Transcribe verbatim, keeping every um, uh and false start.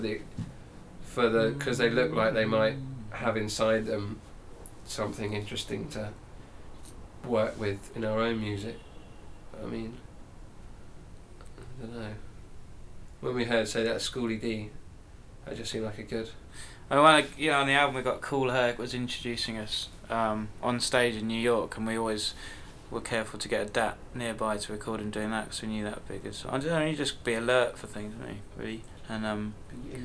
the, for the because they look like they might have inside them something interesting to work with in our own music. I mean, I don't know. When we heard Say That Schoolie D, that just seemed like a good. And when I, yeah, on the album we got Cool Herc was introducing us um, on stage in New York, and we always were careful to get a D A T nearby to record him doing that, because we knew that would be a good song. I don't know, you just be alert for things, really, and um,